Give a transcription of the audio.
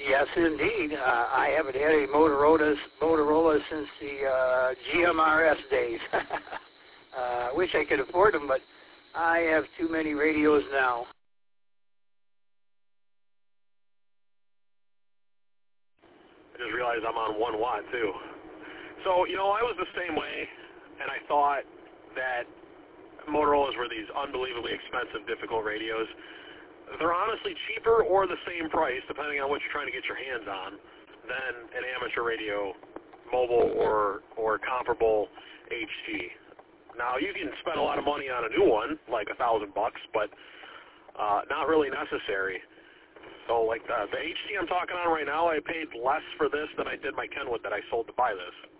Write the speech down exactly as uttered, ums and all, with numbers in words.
Yes, indeed. Uh, I haven't had a Motorola, Motorola since the uh, G M R S days. uh, I wish I could afford them, but I have too many radios now. I just realized I'm on one watt, too. So, you know, I was the same way, and I thought that Motorola's were these unbelievably expensive, difficult radios. They're honestly cheaper or the same price, depending on what you're trying to get your hands on, than an amateur radio, mobile or or comparable H G. Now, you can spend a lot of money on a new one, like a thousand bucks, but uh, not really necessary. So, like the, the H G I'm talking on right now, I paid less for this than I did my Kenwood that I sold to buy this.